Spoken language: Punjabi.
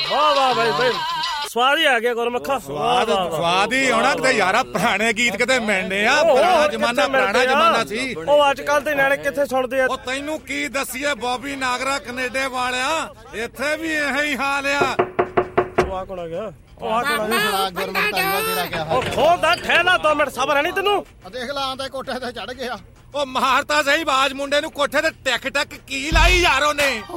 ਵਾਹ ਵਾਹ ਬਾਈ ਬਾਈ ਸਵਾਦ ਹੀ ਆ ਗਿਆ ਗੁਰਮੁਖਾ। ਸਵਾਦ ਹੀ ਆਉਣਾ ਕਿਤੇ ਯਾਰਾ, ਪੁਰਾਣੇ ਗੀਤ ਕਿਤੇ ਮਿਲਣੇ ਆ। ਪੁਰਾਣਾ ਜ਼ਮਾਨਾ ਸੀ। ਉਹ ਅੱਜ ਕੱਲ ਦੇ ਨਿਆਣੇ ਕਿੱਥੇ ਸੁਣਦੇ ਆ। ਉਹ ਤੈਨੂੰ ਕੀ ਦੱਸੀਏ ਬੌਬੀ ਨਾਗਰਾ ਕੈਨੇਡਾ ਵਾਲਿਆ, ਇੱਥੇ ਵੀ ਇਹੋ ਹੀ ਹਾਲ ਆ। ਉਹ ਆ ਕੋਲ ਆ ਗਿਆ, ਉਹ ਆ ਕੋਲ ਆ ਗਿਆ। ਉਹ ਖੋਲਦਾ ਠਹਿਲਾ 2 ਮਿੰਟ ਸਬਰ ਨਹੀਂ ਤੈਨੂੰ। ਦੇਖ ਲਾ ਆਂਦਾ ਕੋਠੇ ਤੇ ਚੜ ਗਿਆ। ਉਹ ਮਾਰਤਾ ਸਹੀ ਬਾਜ ਮੁੰਡੇ ਨੂੰ ਕੋਠੇ ਤੇ ਟਿਕ ਟਕ ਕੀ ਲਾਈ ਯਾਰ ਉਹਨੇ।